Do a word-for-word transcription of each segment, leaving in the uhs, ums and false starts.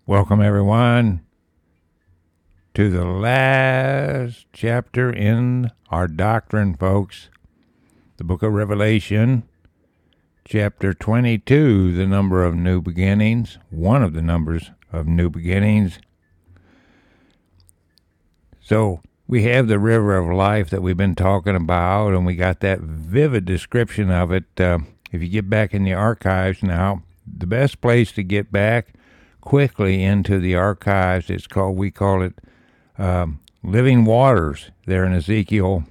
Welcome, everyone, to the last chapter in our doctrine, folks. The book of Revelation, chapter twenty-two, the number of new beginnings, one of the numbers of new beginnings. So we have the river of life that we've been talking about, and we got that vivid description of it. Uh, if you get back in the archives now, the best place to get back quickly into the archives, it's called, we call it um, Living Waters there in Ezekiel.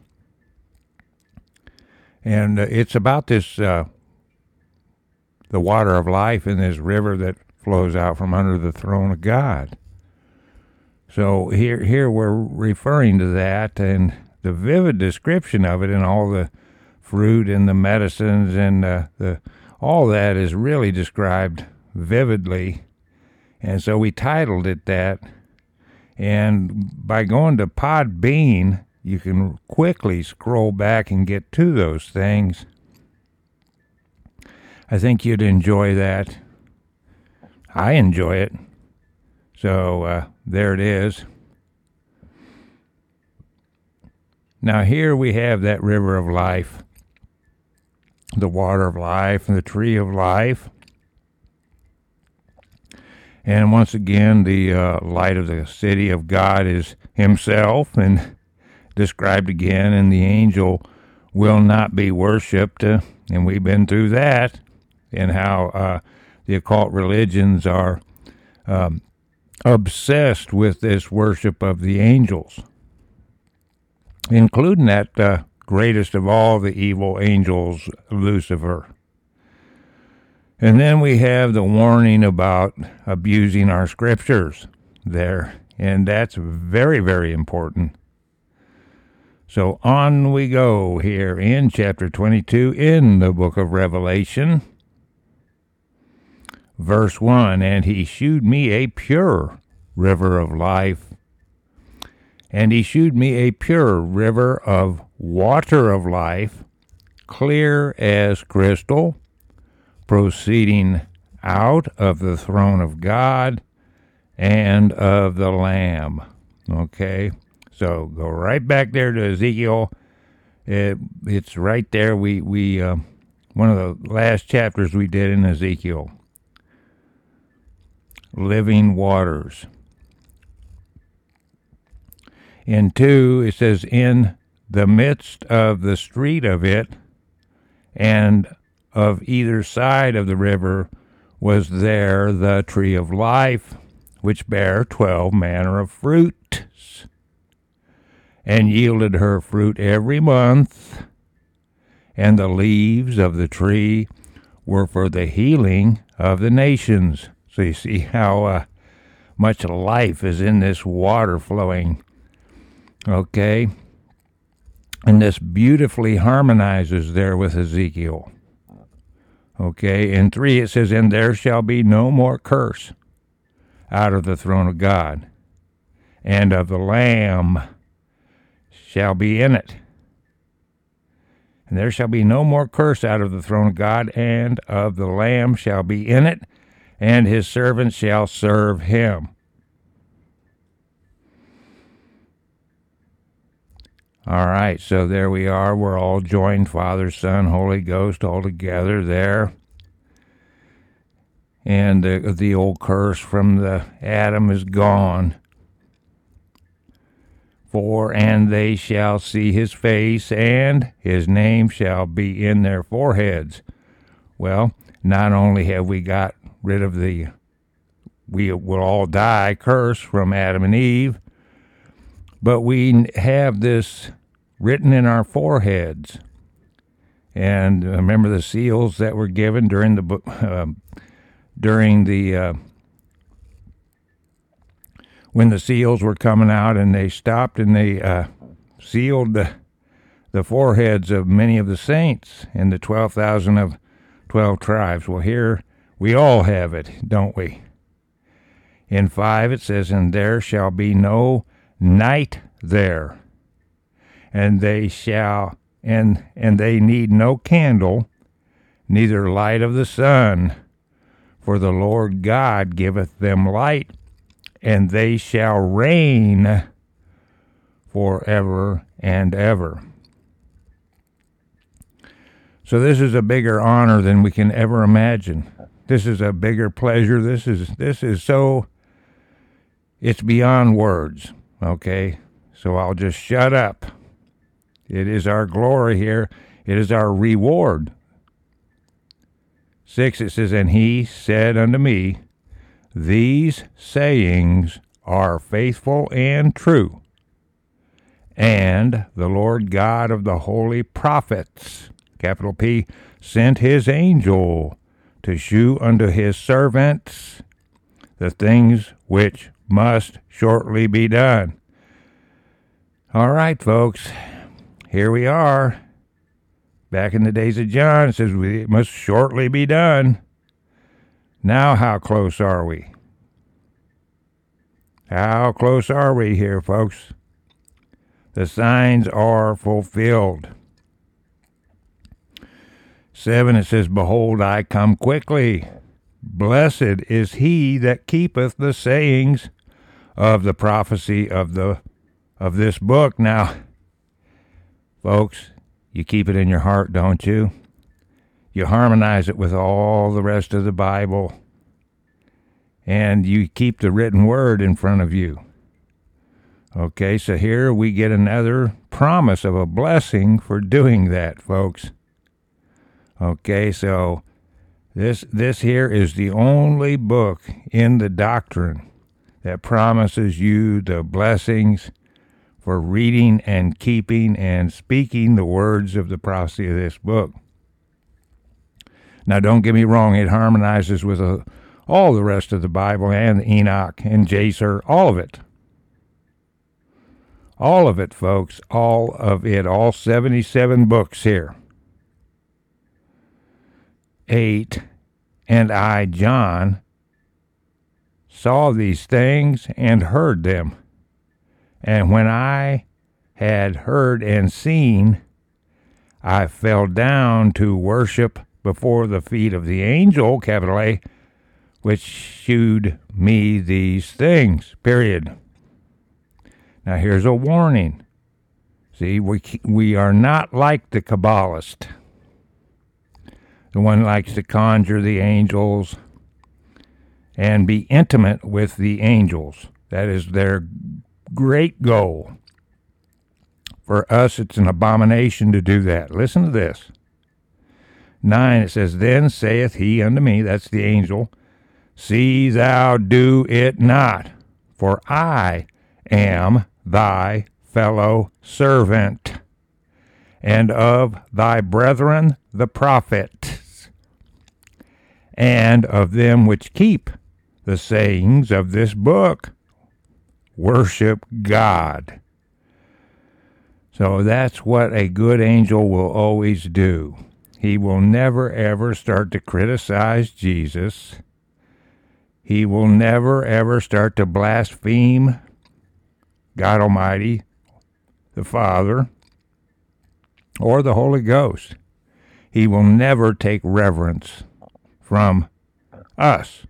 And uh, it's about this, uh, the water of life in this river that flows out from under the throne of God. So here, here we're referring to that, and the vivid description of it, and all the fruit and the medicines and uh, the all that is really described vividly. And so we titled it that. And by going to Podbean, you can quickly scroll back and get to those things. I think you'd enjoy that. I enjoy it. So uh, there it is. Now here we have that river of life, the water of life, and the tree of life. And once again, the uh, light of the city of God is himself, and described again, and the angel will not be worshipped. Uh, and we've been through that, and how uh, the occult religions are um, obsessed with this worship of the angels, including that uh, greatest of all the evil angels, Lucifer. And then we have the warning about abusing our scriptures there, and that's very, very important. So on we go here in chapter twenty-two in the book of Revelation. Verse one, and he shewed me a pure river of life, and he shewed me a pure river of water of life, clear as crystal, proceeding out of the throne of God and of the Lamb. Okay, so go right back there to Ezekiel. It, it's right there. We we uh, one of the last chapters we did in Ezekiel. Living waters. In two, it says, in the midst of the street of it, and of either side of the river was there the tree of life, which bare twelve manner of fruits, and yielded her fruit every month, and the leaves of the tree were for the healing of the nations. So you see how uh, much life is in this water flowing. Okay? And this beautifully harmonizes there with Ezekiel. Okay, in three it says, and there shall be no more curse out of the throne of God, and of the Lamb shall be in it. And there shall be no more curse out of the throne of God, and of the Lamb shall be in it, and his servants shall serve him. All right, so there we are. We're all joined, Father, Son, Holy Ghost, all together there. And uh, the old curse from the Adam is gone. For, and they shall see his face, and his name shall be in their foreheads. Well, not only have we got rid of the, we will all die curse from Adam and Eve, but we have this written in our foreheads. And remember the seals that were given during the uh, during the uh, when the seals were coming out, and they stopped and they uh, sealed the the foreheads of many of the saints in the twelve thousand of twelve tribes. Well, here we all have it, don't we? In five it says, and there shall be no night there, and they shall and and they need no candle, neither light of the sun, for the Lord God giveth them light, and they shall reign forever and ever. So this is a bigger honor than we can ever imagine. This is a bigger pleasure. This is this is so, it's beyond words, okay? So I'll just shut up. It is our glory here. It is our reward. Six, it says, and he said unto me, these sayings are faithful and true. And the Lord God of the holy prophets, capital P, sent his angel to shew unto his servants the things which must shortly be done. All right, folks, here we are. Back in the days of John, it says it must shortly be done. Now how close are we? How close are we here, folks? The signs are fulfilled. Seven, it says, behold, I come quickly. Blessed is he that keepeth the sayings of the prophecy of the of this book. Now, folks, you keep it in your heart, don't you? You harmonize it with all the rest of the Bible. And you keep the written word in front of you. Okay, so here we get another promise of a blessing for doing that, folks. Okay, so this this here is the only book in the doctrine that promises you the blessings for reading and keeping and speaking the words of the prophecy of this book. Now, don't get me wrong, it harmonizes with a, all the rest of the Bible and Enoch and Jaser, all of it. All of it, folks, all of it, all seventy-seven books here. Eight, and I, John, saw these things and heard them. And when I had heard and seen, I fell down to worship before the feet of the angel, capital A, which shewed me these things, period. Now here's a warning. See, we we are not like the Kabbalist. The one likes to conjure the angels and be intimate with the angels. That is their great goal. For us, it's an abomination to do that. Listen to this. Nine, it says, then saith he unto me, that's the angel, see thou do it not, for I am thy fellow servant, and of thy brethren the prophets, and of them which keep the sayings of this book. Worship God. So that's what a good angel will always do. He will never ever start to criticize Jesus. He will never ever start to blaspheme God Almighty, the Father, or the Holy Ghost. He will never take reverence from us.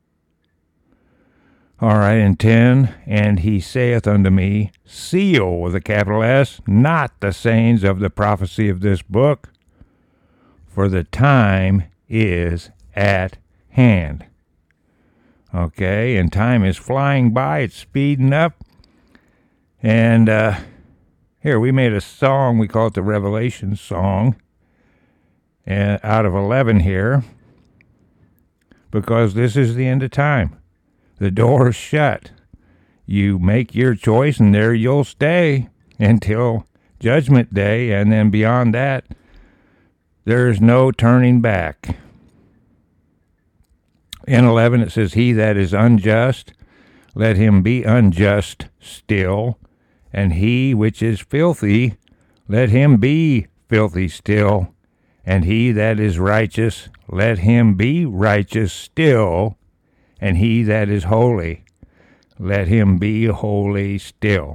All right, and ten, and he saith unto me, seal with a capital S, not the sayings of the prophecy of this book, for the time is at hand. Okay, and time is flying by, it's speeding up. And uh, here, we made a song, we call it the Revelation song, and out of eleven here, because this is the end of time. The door is shut. You make your choice, and there you'll stay until Judgment Day, and then beyond that, there's no turning back. In eleven, it says, he that is unjust, let him be unjust still, and he which is filthy, let him be filthy still, and he that is righteous, let him be righteous still, and he that is holy, let him be holy still.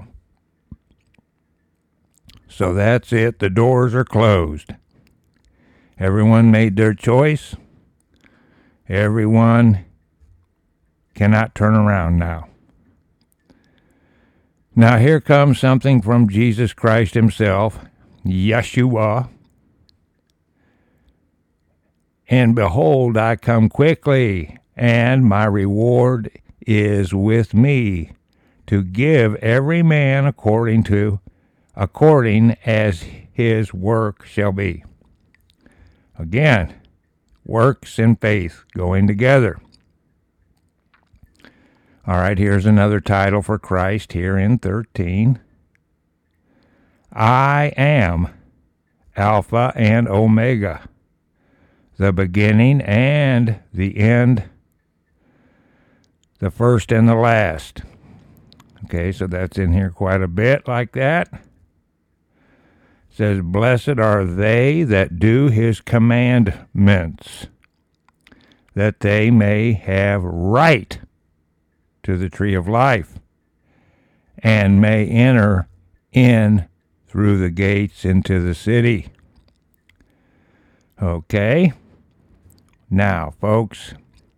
So that's it. The doors are closed. Everyone made their choice. Everyone cannot turn around now. Now here comes something from Jesus Christ himself, Yeshua. And behold, I come quickly, and my reward is with me, to give every man according to, according as his work shall be. Again, works and faith going together. All right, here's another title for Christ here in thirteen. I am Alpha and Omega, the beginning and the end, the first and the last. Okay, so that's in here quite a bit like that. It says, blessed are they that do his commandments, that they may have right to the tree of life, and may enter in through the gates into the city. Okay. Now, folks,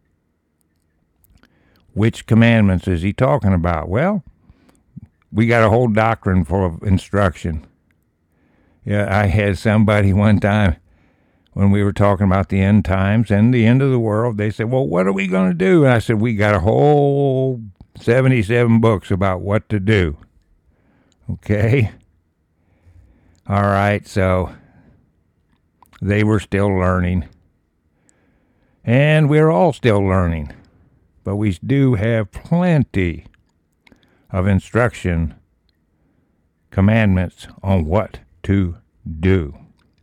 which commandments is he talking about? Well, we got a whole doctrine full of instruction. Yeah, I had somebody one time when we were talking about the end times and the end of the world, they said, well, what are we going to do? And I said, we got a whole seventy-seven books about what to do. Okay? All right, so they were still learning. And we're all still learning. But we do have plenty of instruction, commandments on what to do.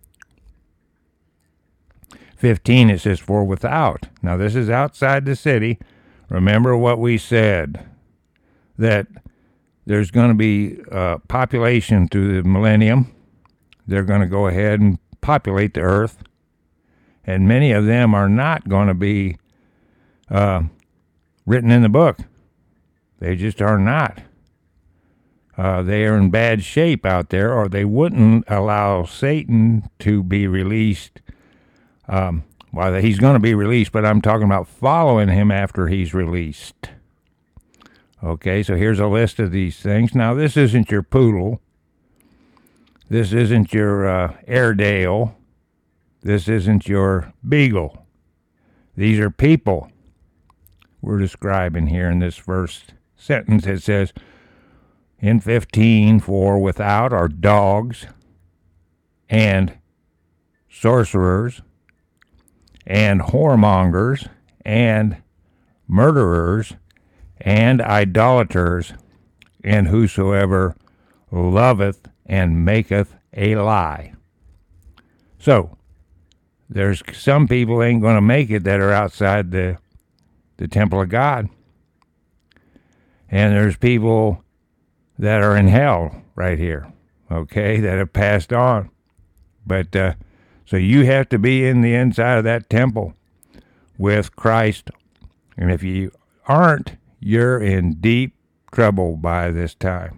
fifteen, it says, for without. Now, this is outside the city. Remember what we said, that there's going to be uh, population through the millennium. They're going to go ahead and populate the earth. And many of them are not going to be uh, written in the book. They just are not. Uh, they are in bad shape out there, or they wouldn't allow Satan to be released. Um, well, he's going to be released, but I'm talking about following him after he's released. Okay, so here's a list of these things. Now, this isn't your poodle. This isn't your uh, Airedale. This isn't your beagle. These are people we're describing here in this first sentence. It says in fifteen, for without are dogs and sorcerers and whoremongers and murderers and idolaters, and whosoever loveth and maketh a lie. So, there's some people ain't going to make it that are outside the the temple of God. And there's people that are in hell right here, okay, that have passed on. But, uh, so you have to be in the inside of that temple with Christ. And if you aren't, you're in deep trouble by this time.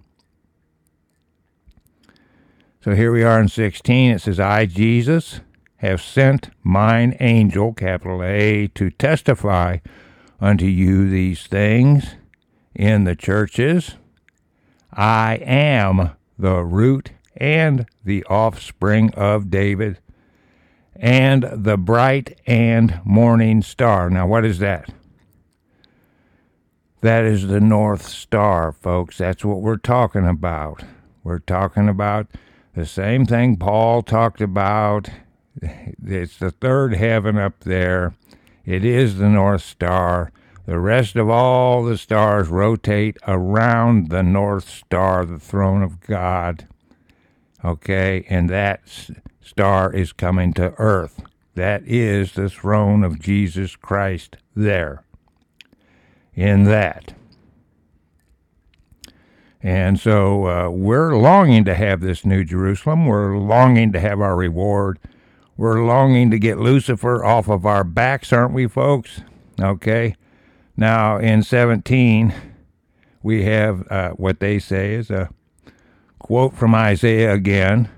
So here we are in sixteen. It says, I, Jesus, have sent mine angel, capital A, to testify unto you these things in the churches. I am the root and the offspring of David, and the bright and morning star. Now, what is that? That is the North Star, folks. That's what we're talking about. We're talking about the same thing Paul talked about. It's the third heaven up there. It is the North Star. The rest of all the stars rotate around the North Star, the throne of God. Okay, and that star is coming to earth. That is the throne of Jesus Christ there. In that. And so uh, we're longing to have this New Jerusalem. We're longing to have our reward. We're longing to get Lucifer off of our backs, aren't we, folks? Okay. Now, in seventeen, we have uh, what they say is a quote from Isaiah again.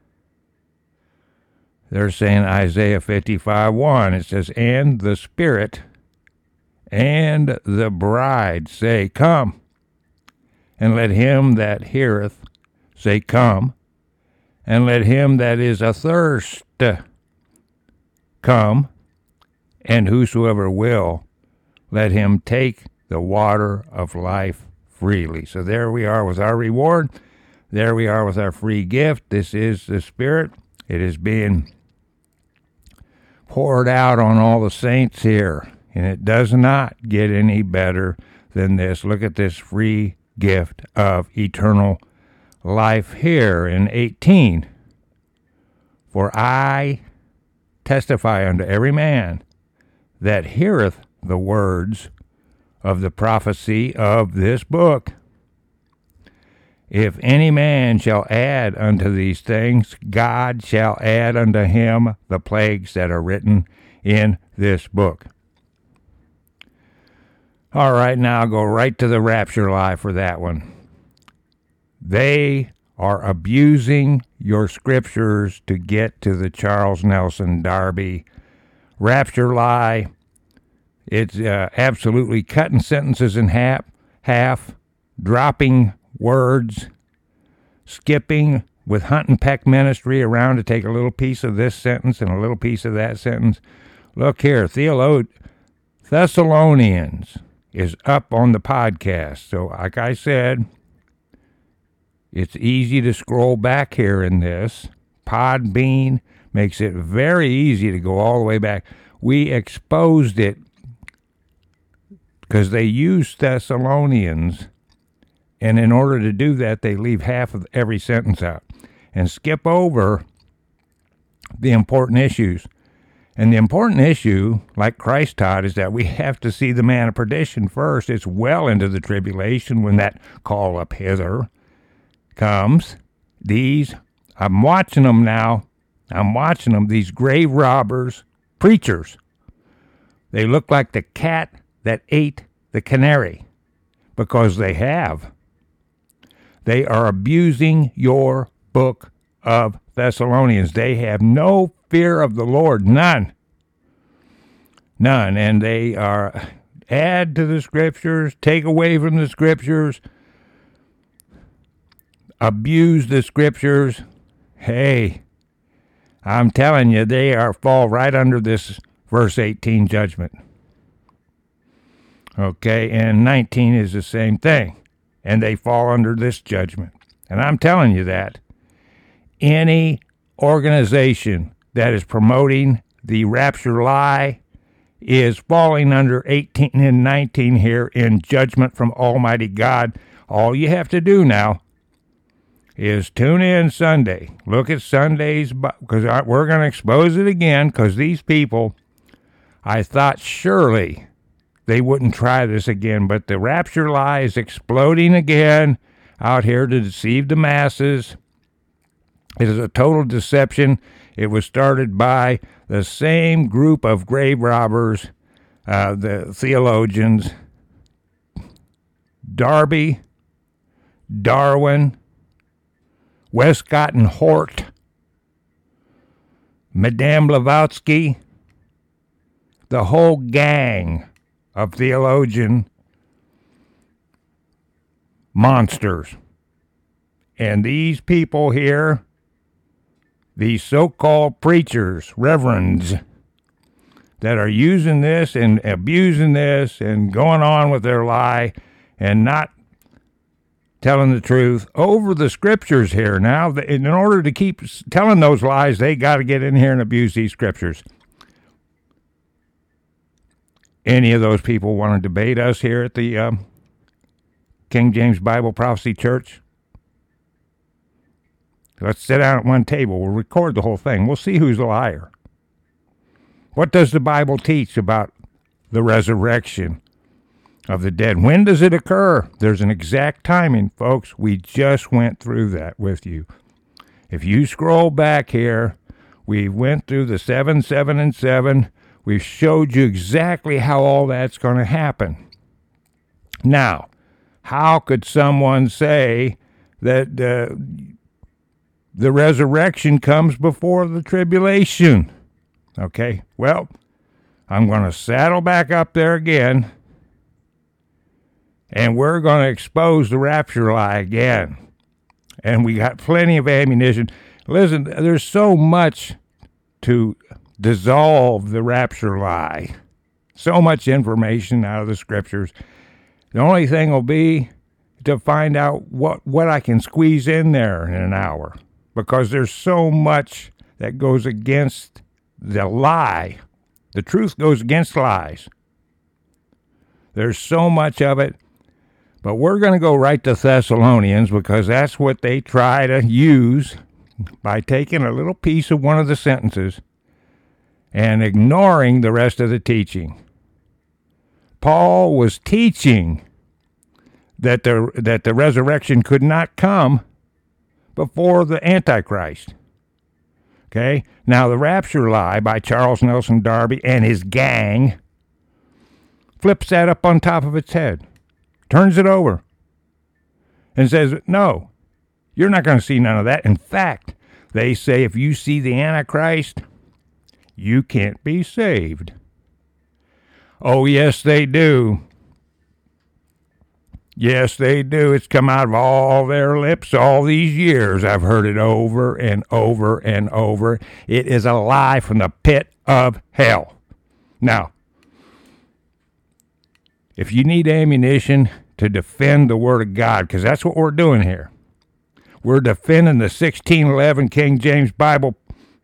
They're saying Isaiah fifty-five one. It says, and the Spirit and the bride say, come. And let him that heareth say, Come. And let him that is athirst come. And whosoever will, let him take the water of life freely. So there we are with our reward. There we are with our free gift. This is the Spirit. It is being poured out on all the saints here. And it does not get any better than this. Look at this free gift of eternal life here in eighteen. For I testify unto every man that heareth the words of the prophecy of this book. If any man shall add unto these things, God shall add unto him the plagues that are written in this book. All right, now I'll go right to the rapture lie for that one. They are abusing your scriptures to get to the Charles Nelson Darby rapture lie. It's uh, absolutely cutting sentences in half, half, dropping words, skipping with hunt and peck ministry around to take a little piece of this sentence and a little piece of that sentence. Look here, Theolo- Thessalonians is up on the podcast. So like I said, it's easy to scroll back here in this. Podbean makes it very easy to go all the way back. We exposed it because they use Thessalonians, and in order to do that, they leave half of every sentence out and skip over the important issues. And the important issue, like Christ taught, is that we have to see the man of perdition first. It's well into the tribulation when that call up hither comes. These, I'm watching them now. I'm watching them, these grave robbers, preachers. They look like the cat that ate the canary, because they have. They are abusing your book of Thessalonians. They have no fear of the Lord, none. None. And they are add to the scriptures, take away from the scriptures, abuse the scriptures. Hey, I'm telling you, they are fall right under this verse eighteen judgment. Okay, and nineteen is the same thing. And they fall under this judgment. And I'm telling you that. Any organization that is promoting the rapture lie is falling under eighteen and nineteen here in judgment from Almighty God. All you have to do now is tune in Sunday. Look at Sunday's, because we're going to expose it again, because these people, I thought surely they wouldn't try this again, but the rapture lie is exploding again out here to deceive the masses. It is a total deception. It was started by the same group of grave robbers, uh, the theologians, Darby, Darwin, Westcott and Hort, Madame Blavatsky, the whole gang of theologian monsters. And these people here, these so-called preachers, reverends, that are using this and abusing this and going on with their lie and not telling the truth over the scriptures here. Now, in order to keep telling those lies, they got to get in here and abuse these scriptures. Any of those people want to debate us here at the um, King James Bible Prophecy Church? Let's sit down at one table. We'll record the whole thing. We'll see who's a liar. What does the Bible teach about the resurrection of the dead? When does it occur? There's an exact timing, folks. We just went through that with you. If you scroll back here, we went through the seven, seven, and seven. We showed you exactly how all that's going to happen. Now, how could someone say that uh, the resurrection comes before the tribulation? Okay, well, I'm going to saddle back up there again. And we're going to expose the rapture lie again. And we got plenty of ammunition. Listen, there's so much to dissolve the rapture lie. So much information out of the scriptures. The only thing will be to find out what, what I can squeeze in there in an hour. Because there's so much that goes against the lie. The truth goes against lies. There's so much of it. But we're going to go right to Thessalonians because that's what they try to use by taking a little piece of one of the sentences and ignoring the rest of the teaching. Paul was teaching that the, that the resurrection could not come before the Antichrist. Okay? Now, the rapture lie by Charles Nelson Darby and his gang flips that up on top of its head. Turns it over and says, no, you're not going to see none of that. In fact, they say if you see the Antichrist, you can't be saved. Oh, yes, they do. Yes, they do. It's come out of all their lips all these years. I've heard it over and over and over. It is a lie from the pit of hell. Now, if you need ammunition to defend the Word of God, because that's what we're doing here. We're defending the sixteen eleven King James Bible.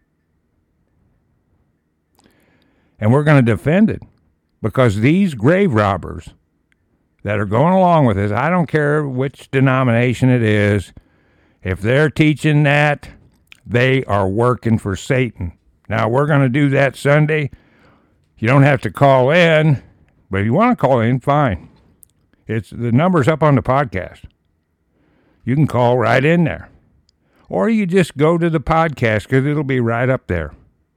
And we're going to defend it. Because these grave robbers that are going along with this, I don't care which denomination it is, if they're teaching that, they are working for Satan. Now, we're going to do that Sunday. You don't have to call in. But if you want to call in, fine. It's the number's up on the podcast. You can call right in there. Or you just go to the podcast because it'll be right up there.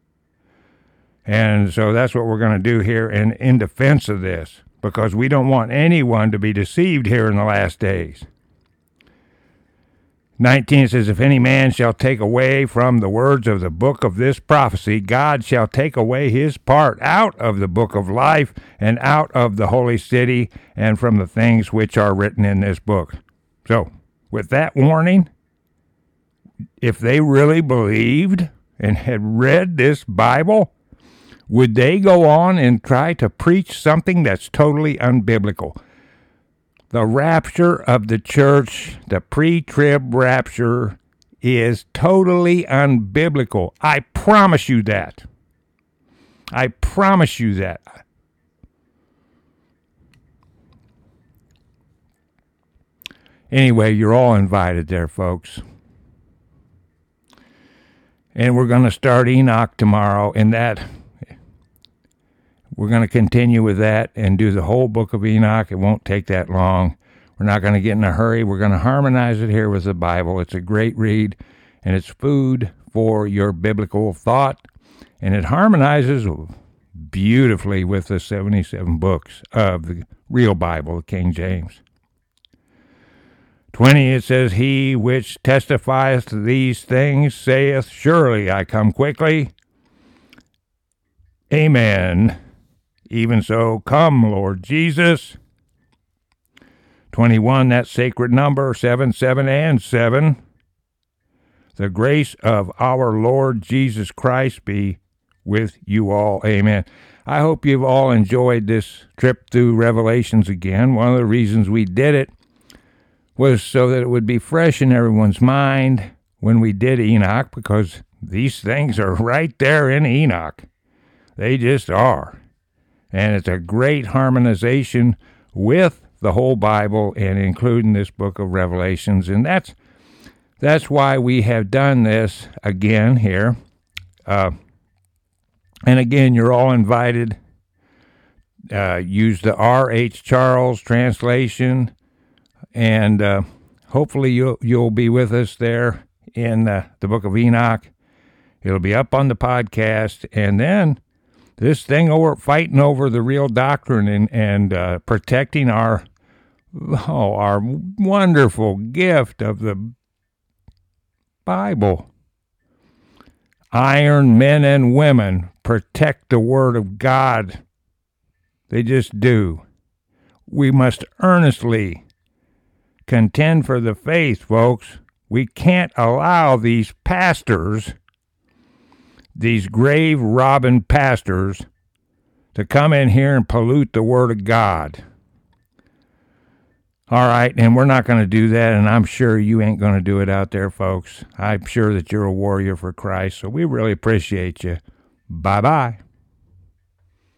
And so that's what we're going to do here in, in defense of this. Because we don't want anyone to be deceived here in the last days. nineteen says, if any man shall take away from the words of the book of this prophecy, God shall take away his part out of the book of life and out of the holy city and from the things which are written in this book. So, with that warning, if they really believed and had read this Bible, would they go on and try to preach something that's totally unbiblical? The rapture of the church, the pre-trib rapture, is totally unbiblical. I promise you that. I promise you that. Anyway, you're all invited there, folks. And we're going to start Enoch tomorrow, and that we're going to continue with that and do the whole book of Enoch. It won't take that long. We're not going to get in a hurry. We're going to harmonize it here with the Bible. It's a great read, and it's food for your biblical thought, and it harmonizes beautifully with the seventy-seven books of the real Bible, the King James. twenty, it says, he which testifieth to these things saith, surely I come quickly. Amen. Even so, come, Lord Jesus. twenty-one, that sacred number, seven, seven, and seven. The grace of our Lord Jesus Christ be with you all. Amen. I hope you've all enjoyed this trip through Revelations again. One of the reasons we did it was so that it would be fresh in everyone's mind when we did Enoch, because these things are right there in Enoch. They just are. And it's a great harmonization with the whole Bible and including this book of Revelations. And that's that's why we have done this again here. Uh, and again, you're all invited. Uh, use the R H Charles translation. And uh, hopefully you'll, you'll be with us there in uh, the book of Enoch. It'll be up on the podcast. And then this thing over fighting over the real doctrine and, and uh, protecting our oh our wonderful gift of the Bible. Iron men and women protect the Word of God. They just do. We must earnestly contend for the faith, folks. We can't allow these pastors, these grave robbing pastors, to come in here and pollute the Word of God. All right, and we're not going to do that, and I'm sure you ain't going to do it out there, folks. I'm sure that you're a warrior for Christ, so we really appreciate you. Bye-bye.